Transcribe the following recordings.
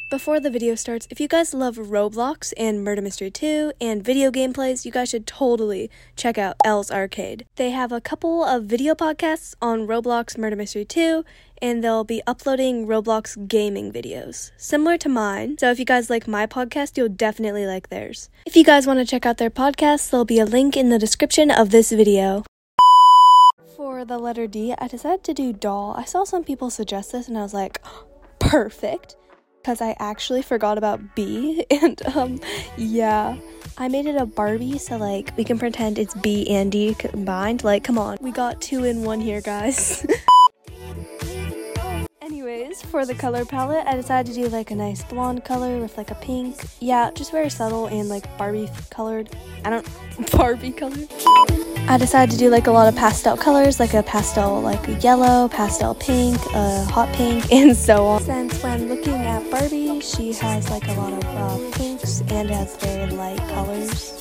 Before the video starts, if you guys love Roblox and Murder Mystery 2 and video gameplays, you guys should totally check out Elle's Arcade. They have a couple of video podcasts on Roblox Murder Mystery 2, and they'll be uploading Roblox gaming videos, similar to mine. So if you guys like my podcast, you'll definitely like theirs. If you guys want to check out their podcast, there'll be a link in the description of this video. For the letter D, I decided to do doll. I saw some people suggest this, and I was like, perfect. Because I actually forgot about B, and yeah, I made it a Barbie, so like we can pretend it's B and D combined. Like, come on, we got 2 in 1 here, guys. Anyways, for the color palette, I decided to do like a nice blonde color with like a pink. Yeah, just very subtle and like Barbie colored. Barbie colored. I decided to do like a lot of pastel colors, like a pastel like yellow, pastel pink, hot pink, and so on. Since when looking at Barbie, she has like a lot of pinks and has very light colors.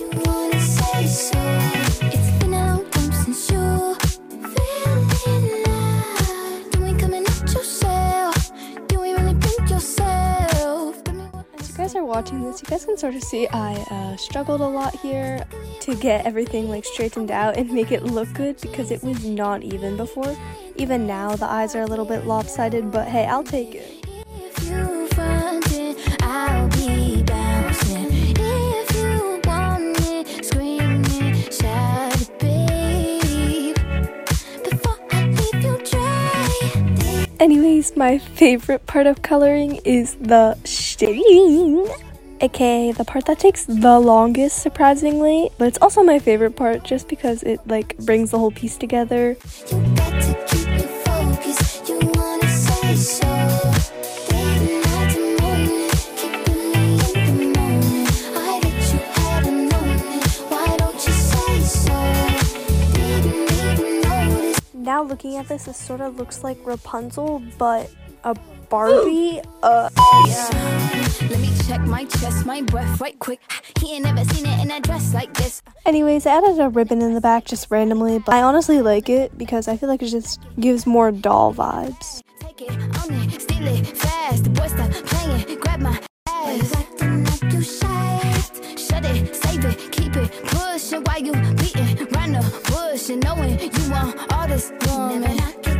Are watching this, you guys can sort of see I struggled a lot here to get everything like straightened out and make it look good because it was not even before. Even now the eyes are a little bit lopsided, but hey, I'll take it. Anyways, my favorite part of coloring is the shading, aka the part that takes the longest, surprisingly, but it's also my favorite part just because it like brings the whole piece together. Now looking at this sort of looks like Rapunzel, but a Barbie. Yeah. Let me check my chest, my breath right quick. He ain't never seen it in a dress like this. Anyways, I added a ribbon in the back just randomly, but I honestly like it because I feel like it just gives more doll vibes. Take it, own it, steal it, fast. The boy stop playing, grab my ass. Acting like you shy. Shut it, save it, keep it, push it while you beating round the bush and knowing you want all this woman.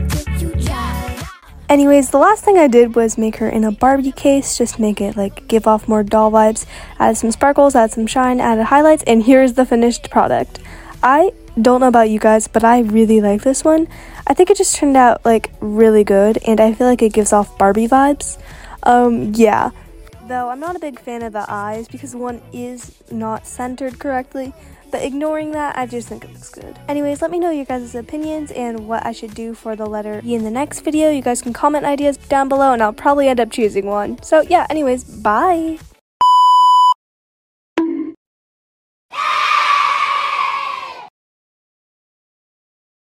Anyways, the last thing I did was make her in a Barbie case, just make it like give off more doll vibes. Added some sparkles, added some shine, added highlights, and here's the finished product. I don't know about you guys, but I really like this one. I think it just turned out like really good, and I feel like it gives off Barbie vibes. Yeah. Though I'm not a big fan of the eyes because one is not centered correctly. But ignoring that, I just think it looks good. Anyways, let me know your guys' opinions and what I should do for the letter E in the next video. You guys can comment ideas down below and I'll probably end up choosing one. So yeah, anyways, bye!